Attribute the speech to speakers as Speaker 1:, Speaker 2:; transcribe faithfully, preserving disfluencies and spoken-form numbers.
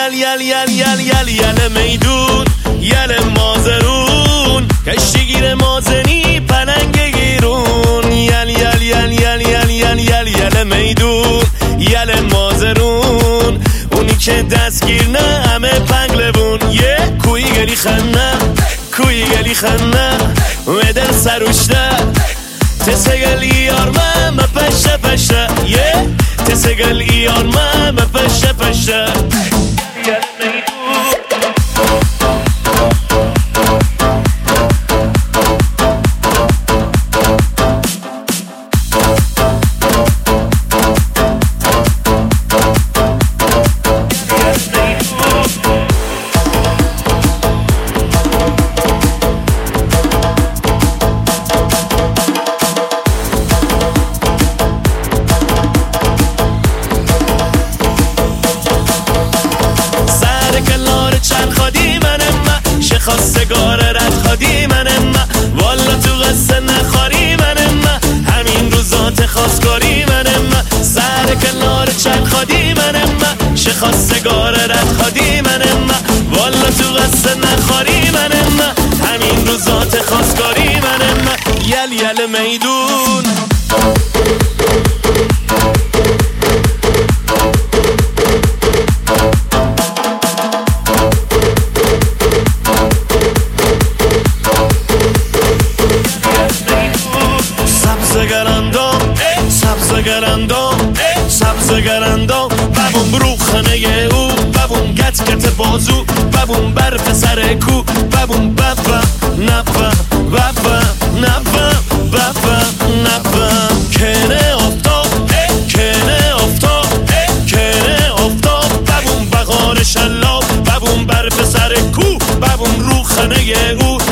Speaker 1: یل یل یل یل یل یل میدون یل مازرون کشتیگیر مازنی پلنگ گیرون یل یل یل یل یل یل یل یل میدون یل مازرون اونی که دستگیر نه همه پنگلبون یه کوی گلی خنه کوی گلی خنه ودر سروشته تسگل ایار ما ما پشته پشته یه تسگل ایار ما ما پشته پشته یل میدون خواستگار رد خادی منم والا تو قصه نخواری منم همین روزات خواستگاری منم سر کنار چند خادی منم شه خواستگار رد خادی منم والا تو قصه نخواری منم همین روزات خواستگاری منم یل یل میدون سبزگرندام سبزگرندام ببون بروخنه او ببون گت گت بازو ببون برف سر کو ببون ببم نبم ببم نبم ببم نبم کنه افتاب کنه افتاب کنه افتاب ببون بغار شلاب ببون برف سر کو ببون روخنه او